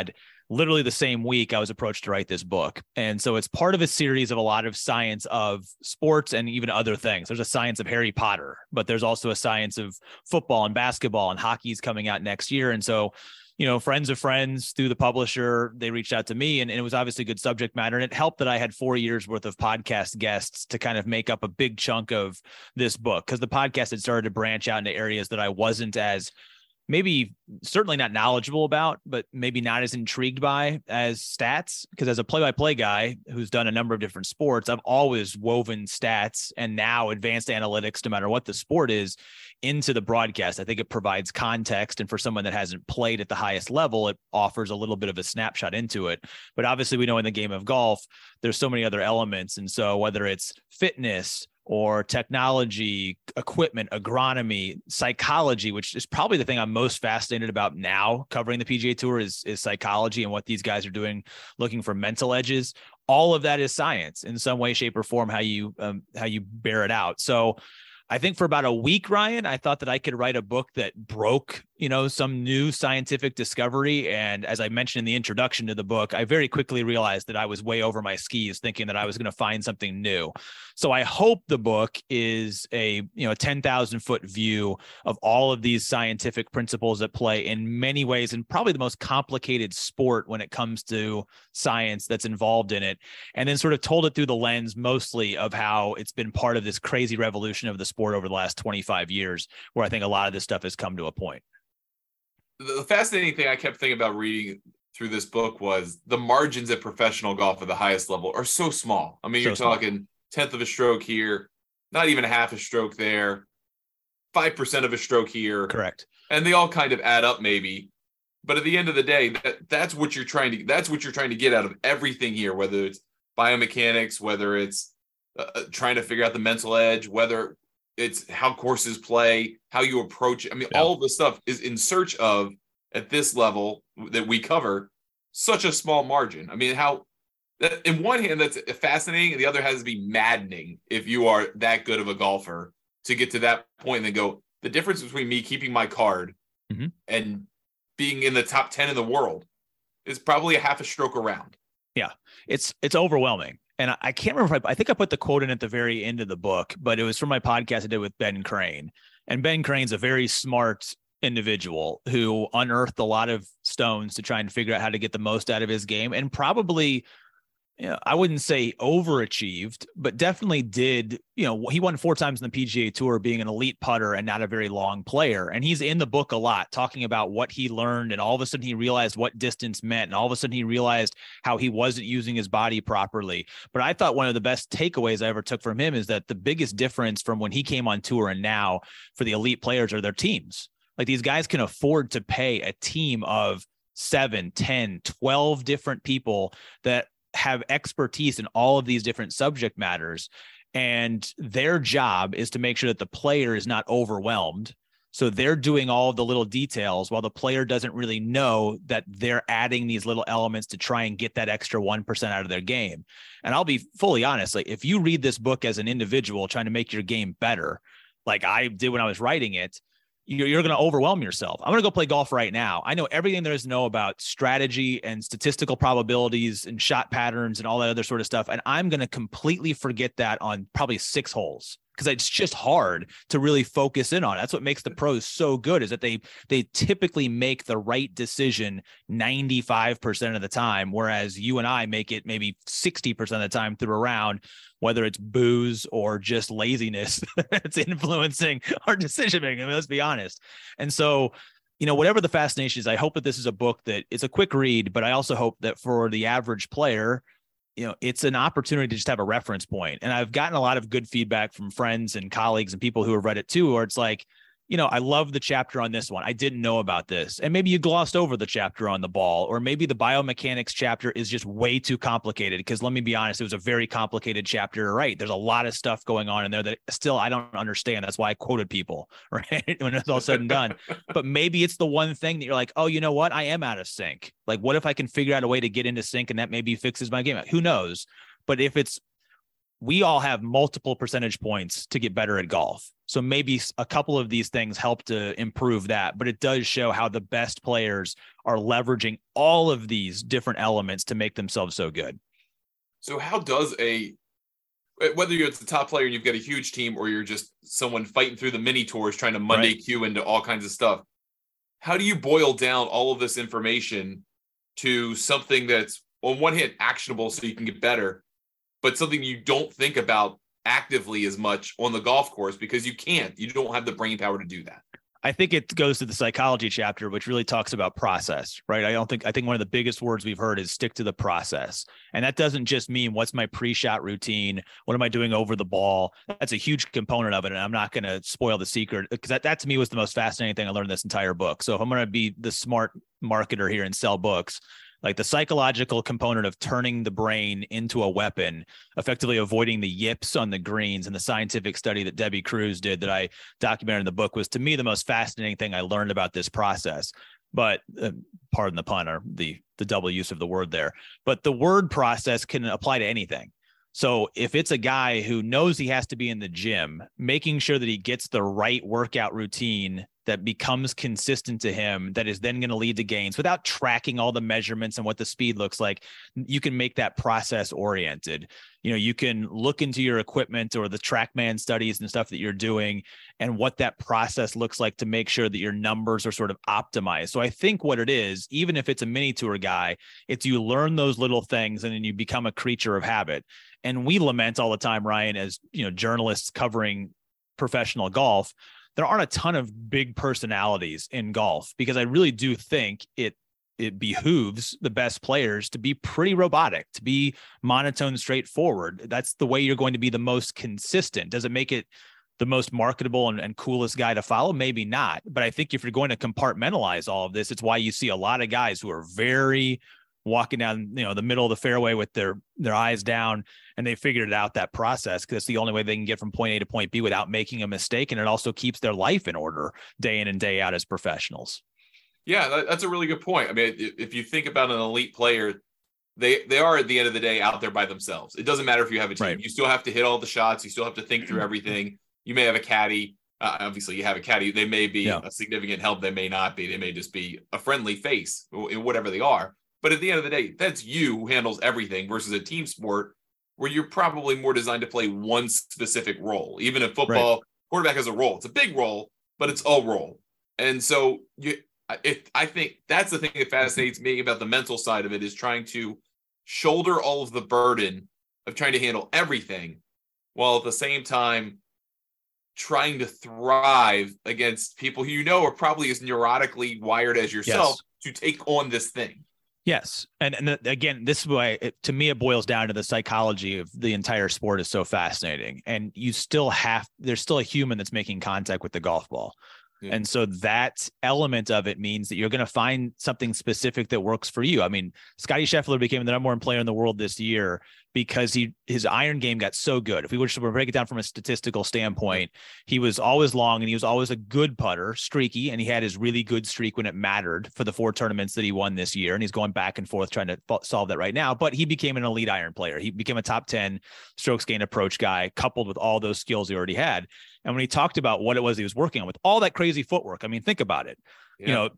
literally the same week I was approached to write this book. And so it's part of a series of a lot of science of sports and even other things. There's a science of Harry Potter, but there's also a science of football and basketball, and hockey's coming out next year. And so, friends of friends through the publisher, they reached out to me, and it was obviously good subject matter. And it helped that I had 4 years worth of podcast guests to kind of make up a big chunk of this book, because the podcast had started to branch out into areas that I wasn't as maybe certainly not knowledgeable about, but maybe not as intrigued by as stats. Because as a play-by-play guy who's done a number of different sports, I've always woven stats and now advanced analytics, no matter what the sport is, into the broadcast. I think it provides context. And for someone that hasn't played at the highest level, it offers a little bit of a snapshot into it. But obviously we know in the game of golf, there's so many other elements. And so whether it's fitness or technology, equipment, agronomy, psychology, which is probably the thing I'm most fascinated about now covering the PGA Tour is psychology and what these guys are doing, looking for mental edges. All of that is science in some way, shape, or form, how you bear it out. So I think for about a week, Ryan, I thought that I could write a book that broke, some new scientific discovery. And as I mentioned in the introduction to the book, I very quickly realized that I was way over my skis thinking that I was going to find something new. So I hope the book is a 10,000 foot view of all of these scientific principles at play in many ways, and probably the most complicated sport when it comes to science that's involved in it. And then sort of told it through the lens mostly of how it's been part of this crazy revolution of the sport over the last 25 years, where I think a lot of this stuff has come to a point. The fascinating thing I kept thinking about reading through this book was the margins at professional golf at the highest level are so small. I mean, you're talking 1/10 of a stroke here, not even a half a stroke there, 5% of a stroke here. Correct. And they all kind of add up maybe. But at the end of the day, that's what you're trying to get out of everything here, whether it's biomechanics, whether it's trying to figure out the mental edge, whether it's how courses play, how you approach it. I mean, all of the stuff is in search of, at this level that we cover, such a small margin. I mean, how, in one hand, that's fascinating, and the other has to be maddening if you are that good of a golfer to get to that point and then go, the difference between me keeping my card and being in the top 10 in the world is probably a half a stroke around. Yeah, it's overwhelming. And I can't remember I think I put the quote in at the very end of the book, but it was from my podcast I did with Ben Crane. And Ben Crane's a very smart individual who unearthed a lot of stones to try and figure out how to get the most out of his game, and probably, I wouldn't say overachieved, but definitely did. He won 4 times in the PGA Tour, being an elite putter and not a very long player. And he's in the book a lot talking about what he learned. And all of a sudden he realized what distance meant. And all of a sudden he realized how he wasn't using his body properly. But I thought one of the best takeaways I ever took from him is that the biggest difference from when he came on tour and now for the elite players are their teams. Like, these guys can afford to pay a team of 7, 10, 12 different people that have expertise in all of these different subject matters. And their job is to make sure that the player is not overwhelmed. So they're doing all of the little details while the player doesn't really know that they're adding these little elements to try and get that extra 1% out of their game. And I'll be fully honest, like, if you read this book as an individual trying to make your game better, like I did when I was writing it, you're going to overwhelm yourself. I'm going to go play golf right now. I know everything there is to know about strategy and statistical probabilities and shot patterns and all that other sort of stuff. And I'm going to completely forget that on probably 6 holes, because it's just hard to really focus in on. That's what makes the pros so good, is that they typically make the right decision 95% of the time, whereas you and I make it maybe 60% of the time through a round, whether it's booze or just laziness that's influencing our decision making. I mean, let's be honest. And so, whatever the fascination is, I hope that this is a book that it's a quick read, but I also hope that for the average player, it's an opportunity to just have a reference point. And I've gotten a lot of good feedback from friends and colleagues and people who have read it too, where it's like, I love the chapter on this one. I didn't know about this. And maybe you glossed over the chapter on the ball, or maybe the biomechanics chapter is just way too complicated, because let me be honest, it was a very complicated chapter, right? There's a lot of stuff going on in there that still I don't understand. That's why I quoted people, right? When it's all said and done. But maybe it's the one thing that you're like, oh, you know what? I am out of sync. Like, what if I can figure out a way to get into sync and that maybe fixes my game? Who knows? But if it's we all have multiple percentage points to get better at golf. So maybe a couple of these things help to improve that, but it does show how the best players are leveraging all of these different elements to make themselves so good. So how does whether you're the top player and you've got a huge team, or you're just someone fighting through the mini tours trying to Monday queue into all kinds of stuff, how do you boil down all of this information to something that's on one hand actionable so you can get better, but something you don't think about actively as much on the golf course because you don't have the brain power to do that? I think it goes to the psychology chapter, which really talks about process, right? I think one of the biggest words we've heard is stick to the process. And that doesn't just mean what's my pre-shot routine? What am I doing over the ball? That's a huge component of it. And I'm not going to spoil the secret, because that to me was the most fascinating thing I learned in this entire book. So if I'm going to be the smart marketer here and sell books, like the psychological component of turning the brain into a weapon, effectively avoiding the yips on the greens, and the scientific study that Debbie Cruz did that I documented in the book was, to me, the most fascinating thing I learned about this process. But pardon the pun, or the double use of the word there, but the word process can apply to anything. So if it's a guy who knows he has to be in the gym, making sure that he gets the right workout routine that becomes consistent to him, that is then going to lead to gains without tracking all the measurements and what the speed looks like, you can make that process oriented. You can look into your equipment or the TrackMan studies and stuff that you're doing and what that process looks like to make sure that your numbers are sort of optimized. So I think what it is, even if it's a mini tour guy, it's you learn those little things and then you become a creature of habit. And we lament all the time, Ryan, as journalists covering professional golf, there aren't a ton of big personalities in golf, because I really do think it behooves the best players to be pretty robotic, to be monotone, straightforward. That's the way you're going to be the most consistent. Does it make it the most marketable and coolest guy to follow? Maybe not. But I think if you're going to compartmentalize all of this, it's why you see a lot of guys who are very walking down, the middle of the fairway with their eyes down, and they figured it out, that process, because it's the only way they can get from point A to point B without making a mistake. And it also keeps their life in order day in and day out as professionals. Yeah, that's a really good point. I mean, if you think about an elite player, they are at the end of the day out there by themselves. It doesn't matter if you have a team. Right. You still have to hit all the shots. You still have to think through everything. You may have a caddy. Obviously, you have a caddy. They may be a significant help. They may not be. They may just be a friendly face, whatever they are. But at the end of the day, that's you who handles everything versus a team sport where you're probably more designed to play one specific role. Even in football, quarterback has a role. It's a big role, but it's a role. And so I think that's the thing that fascinates me about the mental side of it, is trying to shoulder all of the burden of trying to handle everything while at the same time trying to thrive against people who are probably as neurotically wired as yourself to take on this thing. Yes. And again, this is why to me, it boils down to the psychology of the entire sport is so fascinating. And there's still a human that's making contact with the golf ball. Yeah. And so that element of it means that you're going to find something specific that works for you. I mean, Scottie Scheffler became the number one player in the world this year because his iron game got so good. If we were to break it down from a statistical standpoint, he was always long and he was always a good putter, streaky, and he had his really good streak when it mattered for the 4 tournaments that he won this year. And he's going back and forth trying to solve that right now. But he became an elite iron player. He became a top 10 strokes gained approach guy, coupled with all those skills he already had. And when he talked about what it was he was working on with all that crazy footwork, I mean, think about it. Yeah.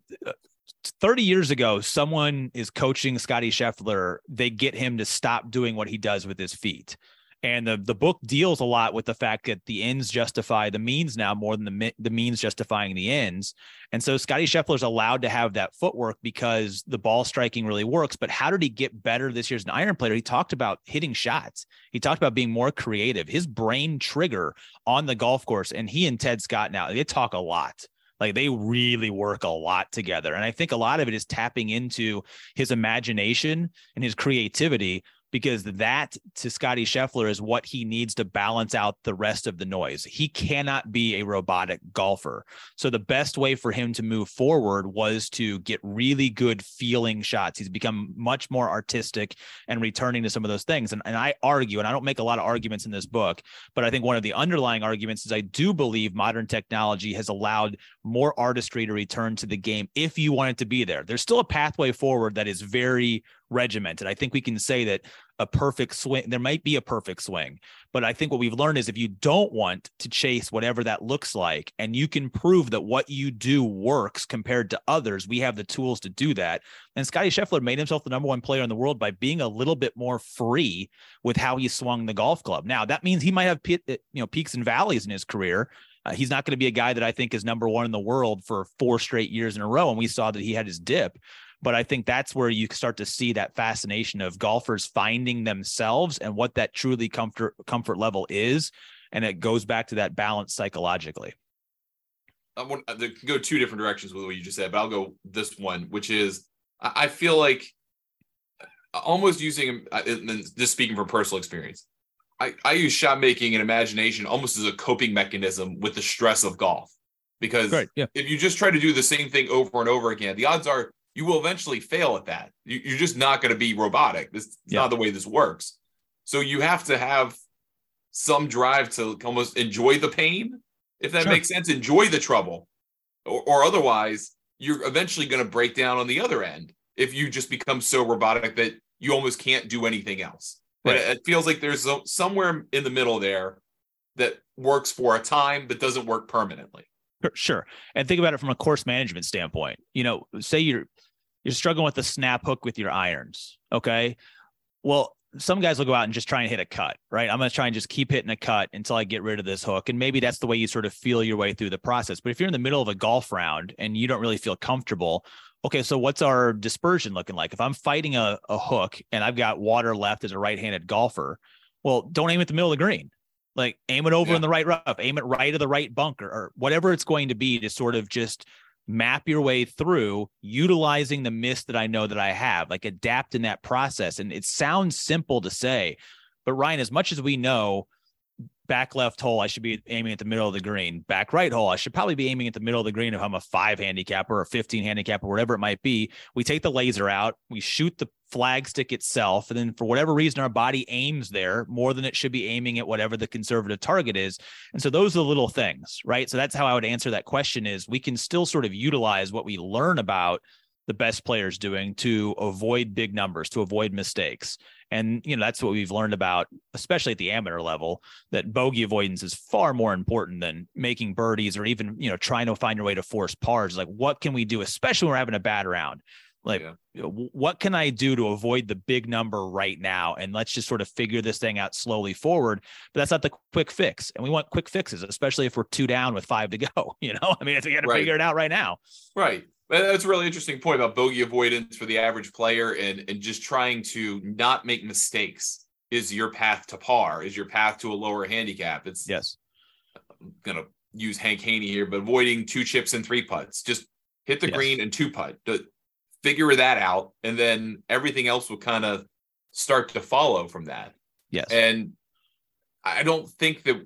30 years ago, someone is coaching Scottie Scheffler. They get him to stop doing what he does with his feet. And the book deals a lot with the fact that the ends justify the means now more than the means justifying the ends. And so Scottie Scheffler is allowed to have that footwork because the ball striking really works. But how did he get better this year as an iron player? He talked about hitting shots. He talked about being more creative, his brain trigger on the golf course. And he and Ted Scott now, they talk a lot. Like, they really work a lot together. And I think a lot of it is tapping into his imagination and his creativity, because that, to Scottie Scheffler, is what he needs to balance out the rest of the noise. He cannot be a robotic golfer. So the best way for him to move forward was to get really good feeling shots. He's become much more artistic and returning to some of those things. And I argue, and I don't make a lot of arguments in this book, but I think one of the underlying arguments is I do believe modern technology has allowed more artistry to return to the game if you want it to be there. There's still a pathway forward that is very regimented. I think we can say that a perfect swing. There might be a perfect swing, but I think what we've learned is if you don't want to chase whatever that looks like, and you can prove that what you do works compared to others, we have the tools to do that. And Scottie Scheffler made himself the number one player in the world by being a little bit more free with how he swung the golf club. Now that means he might have peaks and valleys in his career. He's not going to be a guy that I think is number one in the world for 4 straight years in a row. And we saw that he had his dip. But I think that's where you start to see that fascination of golfers finding themselves and what that truly comfort level is. And it goes back to that balance psychologically. I want to go 2 different directions with what you just said, but I'll go this one, which is I feel like almost using, just speaking from personal experience, I use shot making and imagination almost as a coping mechanism with the stress of golf. Because if you just try to do the same thing over and over again, the odds are you will eventually fail at that. You're just not going to be robotic. This is not the way this works. So you have to have some drive to almost enjoy the pain, if that makes sense, enjoy the trouble, or otherwise you're eventually going to break down on the other end if you just become so robotic that you almost can't do anything else. Right. It feels like there's somewhere in the middle there that works for a time but doesn't work permanently. Sure. And think about it from a course management standpoint. Say you're struggling with the snap hook with your irons. Okay. Well, some guys will go out and just try and hit a cut, right? I'm going to try and just keep hitting a cut until I get rid of this hook. And maybe that's the way you sort of feel your way through the process. But if you're in the middle of a golf round and you don't really feel comfortable, okay, so what's our dispersion looking like? If I'm fighting a hook and I've got water left as a right-handed golfer, well, don't aim at the middle of the green. Like aim it over in the right rough, aim it right of the right bunker, or whatever it's going to be to sort of just map your way through utilizing the miss that I know that I have, like adapt in that process. And it sounds simple to say, but Ryan, as much as we know, back left hole, I should be aiming at the middle of the green. Back right hole, I should probably be aiming at the middle of the green if I'm a 5 handicapper or a 15 handicapper, whatever it might be. We take the laser out, we shoot the flag stick itself, and then for whatever reason, our body aims there more than it should be aiming at whatever the conservative target is. And so those are the little things, right? So that's how I would answer that question is we can still sort of utilize what we learn about the best players doing to avoid big numbers, to avoid mistakes. And, that's what we've learned about, especially at the amateur level, that bogey avoidance is far more important than making birdies or even, trying to find your way to force pars. Like, what can we do, especially when we're having a bad round? Like, what can I do to avoid the big number right now? And let's just sort of figure this thing out slowly forward. But that's not the quick fix. And we want quick fixes, especially if we're 2 down with 5 to go. I mean, we got to figure it out right now. Right. That's a really interesting point about bogey avoidance for the average player and just trying to not make mistakes is your path to par, is your path to a lower handicap. I'm going to use Hank Haney here, but avoiding 2 chips and 3 putts, just hit the green and 2 putt, figure that out. And then everything else will kind of start to follow from that. Yes. And I don't think that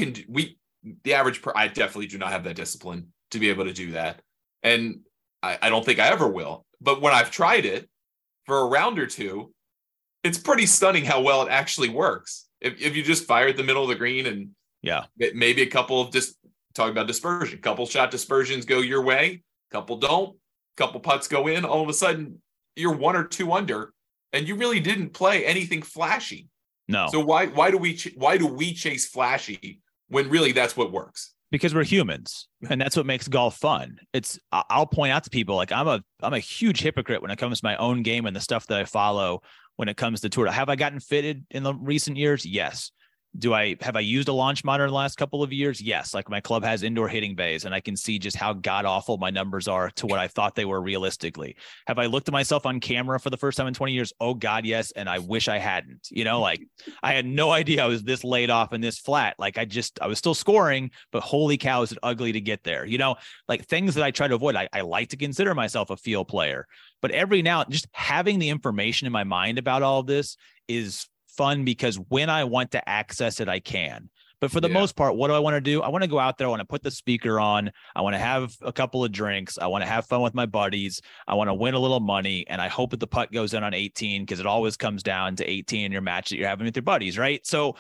the average, I definitely do not have that discipline to be able to do that. And I don't think I ever will. But when I've tried it for a round or 2, it's pretty stunning how well it actually works. If you just fire at the middle of the green and maybe a couple of talking about dispersion, couple shot dispersions go your way, couple don't, couple putts go in, all of a sudden you're 1 or 2 under and you really didn't play anything flashy. No. So why do we chase flashy when really that's what works? Because we're humans, and that's what makes golf fun. I'll point out to people, like I'm a huge hypocrite when it comes to my own game and the stuff that I follow when it comes to tour. Have I gotten fitted in the recent years? Yes. Have I used a launch monitor in the last couple of years? Yes. Like my club has indoor hitting bays and I can see just how god awful my numbers are to what I thought they were realistically. Have I looked at myself on camera for the first time in 20 years? Oh God, yes. And I wish I hadn't, like I had no idea I was this laid off and this flat. Like I was still scoring, but holy cow, is it ugly to get there? Like things that I try to avoid. I like to consider myself a field player, but every now just having the information in my mind about all of this is fun because when I want to access it, I can. But for the most part, what do I want to do? I want to go out there. I want to put the speaker on. I want to have a couple of drinks. I want to have fun with my buddies. I want to win a little money. And I hope that the putt goes in on 18 because it always comes down to 18 in your match that you're having with your buddies, right? So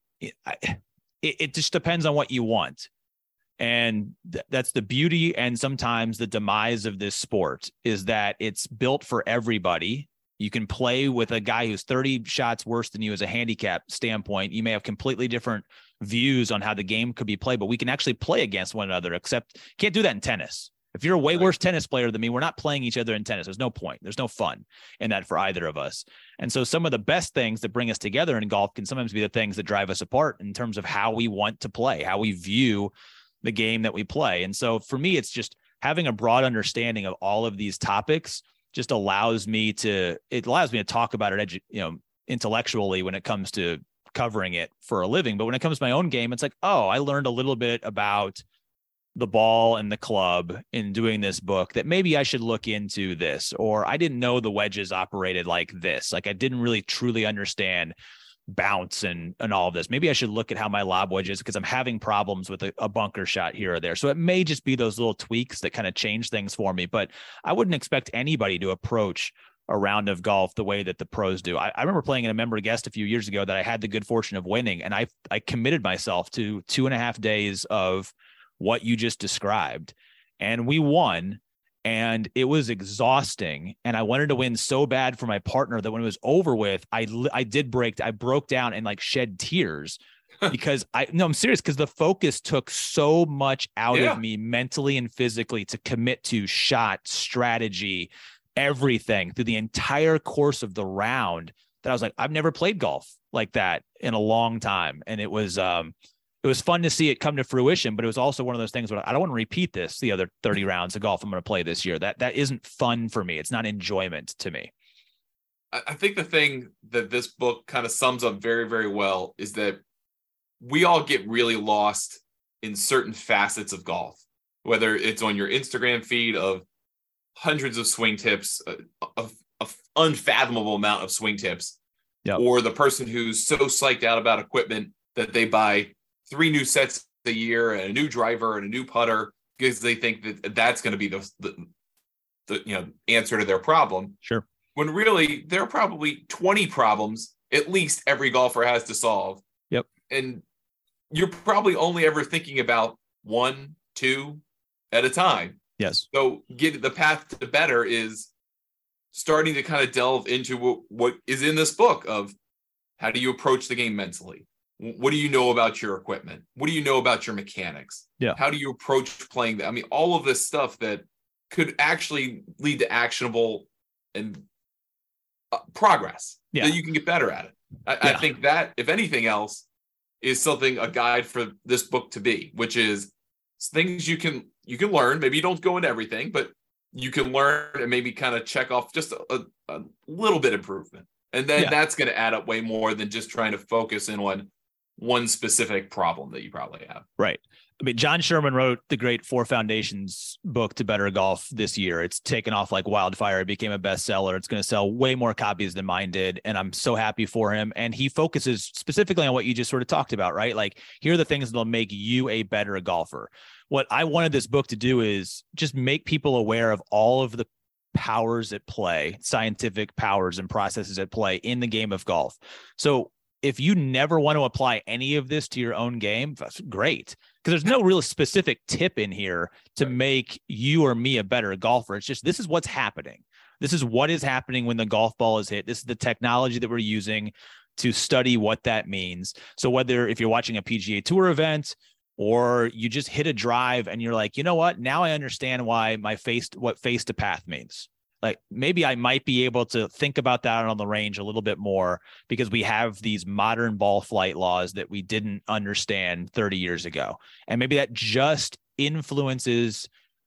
it just depends on what you want. And that's the beauty and sometimes the demise of this sport is that it's built for everybody. You can play with a guy who's 30 shots worse than you as a handicap standpoint. You may have completely different views on how the game could be played, but we can actually play against one another, except can't do that in tennis. If you're a way worse tennis player than me, we're not playing each other in tennis. There's no point. There's no fun in that for either of us. And so some of the best things that bring us together in golf can sometimes be the things that drive us apart in terms of how we want to play, how we view the game that we play. And so for me, it's just having a broad understanding of all of these topics just allows me to talk about it, intellectually when it comes to covering it for a living. But when it comes to my own game, it's like, oh, I learned a little bit about the ball and the club in doing this book that maybe I should look into this, or I didn't know the wedges operated like this. Like I didn't really truly understand bounce and all of this. Maybe I should look at how my lob wedge is because I'm having problems with a bunker shot here or there. So it may just be those little tweaks that kind of change things for me, but I wouldn't expect anybody to approach a round of golf the way that the pros do. I remember playing in a member guest a few years ago that I had the good fortune of winning, and I committed myself to 2.5 days of what you just described, and we won, and it was exhausting, and I wanted to win so bad for my partner that when it was over with, I broke down and like shed tears because I'm serious, because the focus took so much out of me mentally and physically to commit to shot, strategy, everything through the entire course of the round that I was like, I've never played golf like that in a long time. And it was fun to see it come to fruition, but it was also one of those things where I don't want to repeat this the other 30 rounds of golf I'm going to play this year. That isn't fun for me. It's not enjoyment to me. I think the thing that this book kind of sums up very, very well is that we all get really lost in certain facets of golf, whether it's on your Instagram feed of hundreds of swing tips, of unfathomable amount of swing tips, or the person who's so psyched out about equipment that they buy 3 new sets a year and a new driver and a new putter because they think that that's going to be the answer to their problem. Sure. When really there are probably 20 problems at least every golfer has to solve. Yep. And you're probably only ever thinking about 1, 2 at a time. Yes. So the path to better is starting to kind of delve into what is in this book of how do you approach the game mentally? What do you know about your equipment? What do you know about your mechanics? Yeah. How do you approach playing that? I mean, all of this stuff that could actually lead to actionable and progress that you can get better at it. I think that, if anything else, is something, a guide for this book to be, which is things you can learn. Maybe you don't go into everything, but you can learn and maybe kind of check off just a little bit improvement. And then that's going to add up way more than just trying to focus in on one specific problem that you probably have. Right. I mean, John Sherman wrote the great 4 Foundations book to better golf this year. It's taken off like wildfire. It became a bestseller. It's going to sell way more copies than mine did. And I'm so happy for him. And he focuses specifically on what you just sort of talked about, right? Like, here are the things that'll make you a better golfer. What I wanted this book to do is just make people aware of all of the powers at play, scientific powers and processes at play in the game of golf. So if you never want to apply any of this to your own game, that's great. Because there's no real specific tip in here to make you or me a better golfer. It's just, this is what's happening. This is what is happening when the golf ball is hit. This is the technology that we're using to study what that means. So whether if you're watching a PGA Tour event or you just hit a drive and you're like, you know what, now I understand why what face to path means. Like, maybe I might be able to think about that on the range a little bit more because we have these modern ball flight laws that we didn't understand 30 years ago. And maybe that just influences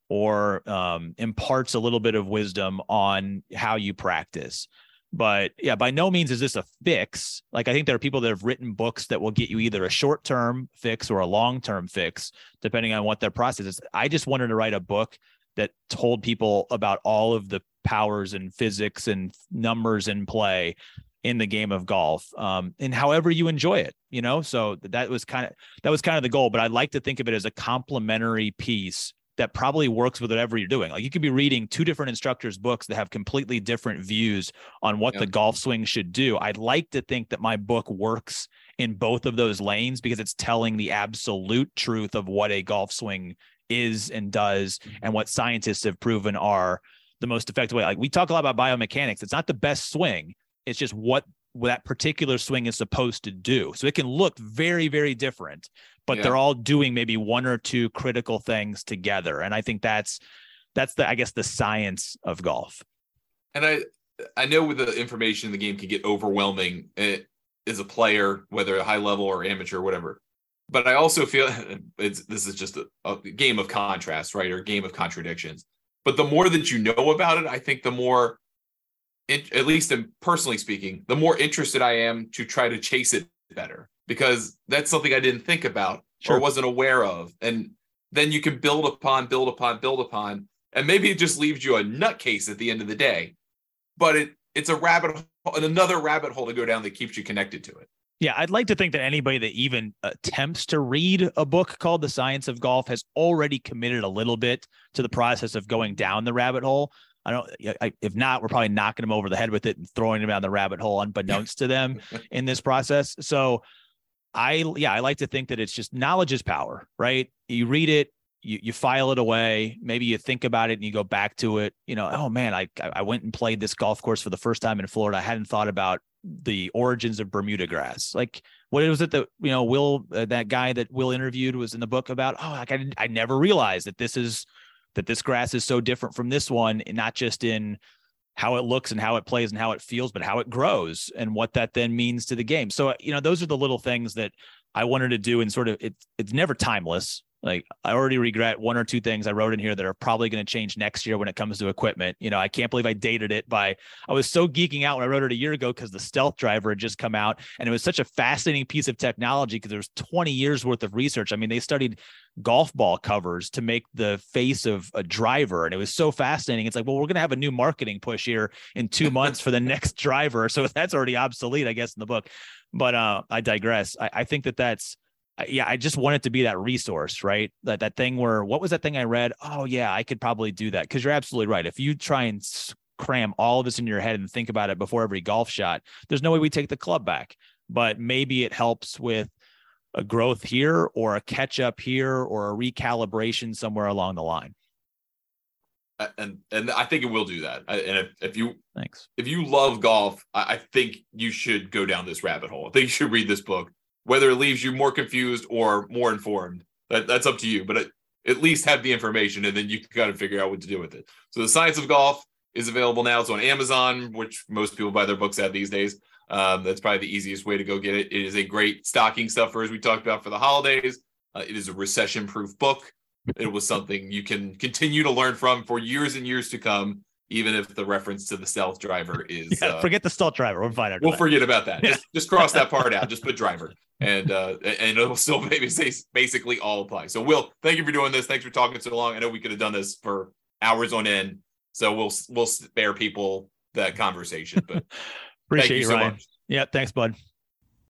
or imparts a little bit of wisdom on how you practice. But yeah, by no means is this a fix. Like, I think there are people that have written books that will get you either a short-term fix or a long-term fix, depending on what their process is. I just wanted to write a book that told people about all of the powers and physics and numbers in play in the game of golf, and however you enjoy it, so that was kind of the goal. But I like to think of it as a complementary piece that probably works with whatever you're doing. Like, you could be reading 2 different instructors' books that have completely different views on what the golf swing should do. I'd like to think that my book works in both of those lanes because it's telling the absolute truth of what a golf swing is and does, and what scientists have proven are the most effective way. Like we talk a lot about biomechanics. It's not the best swing. It's just what that particular swing is supposed to do. So it can look very, very different, but they're all doing maybe one or two critical things together. And I think that's I guess the science of golf. And I know with the information in the game can get overwhelming as a player, whether a high level or amateur or whatever. But I also feel this is just a game of contrast, right? Or a game of contradictions. But the more that you know about it, I think the more, at least in personally speaking, the more interested I am to try to chase it better, because that's something I didn't think about or wasn't aware of. And then you can build upon, and maybe it just leaves you a nutcase at the end of the day. But it's a rabbit hole, and another rabbit hole to go down that keeps you connected to it. Yeah, I'd like to think that anybody that even attempts to read a book called The Science of Golf has already committed a little bit to the process of going down the rabbit hole. If not, we're probably knocking them over the head with it and throwing them down the rabbit hole unbeknownst to them in this process. So I like to think that it's just knowledge is power, right? You read it, you file it away. Maybe you think about it and you go back to it. Oh man, I went and played this golf course for the first time in Florida. I hadn't thought about the origins of Bermuda grass. Like, what was it that, Will, that guy that Will interviewed was in the book about? I never realized that this grass is so different from this one, and not just in how it looks and how it plays and how it feels, but how it grows and what that then means to the game. So, those are the little things that I wanted to do, and sort of, it's never timeless. Like, I already regret one or two things I wrote in here that are probably going to change next year when it comes to equipment. I can't believe I dated it I was so geeking out when I wrote it a year ago because the Stealth driver had just come out, and it was such a fascinating piece of technology because there was 20 years worth of research. I mean, they studied golf ball covers to make the face of a driver, and it was so fascinating. It's like, well, we're going to have a new marketing push here in 2 months for the next driver. So that's already obsolete, I guess, in the book. But I digress. I think that's, I just want it to be that resource, right? That thing where, what was that thing I read? Oh yeah, I could probably do that. Cause you're absolutely right. If you try and cram all of this in your head and think about it before every golf shot, there's no way we take the club back. But maybe it helps with a growth here or a catch up here or a recalibration somewhere along the line. And I think it will do that. And if you love golf, I think you should go down this rabbit hole. I think you should read this book. Whether it leaves you more confused or more informed, that's up to you. But at least have the information, and then you can kind of figure out what to do with it. So The Science of Golf is available now. It's on Amazon, which most people buy their books at these days. That's probably the easiest way to go get it. It is a great stocking stuffer, as we talked about, for the holidays. It is a recession-proof book. It was something you can continue to learn from for years and years to come, even if the reference to the Stealth driver is... forget the Stealth driver. We're fine. We'll forget about that. Just cross that part out. Just put driver. And it'll still maybe say basically all apply. So, Will, thank you for doing this. Thanks for talking so long. I know we could have done this for hours on end. So we'll spare people that conversation. But appreciate you, Ryan. Much. Yeah, thanks, bud.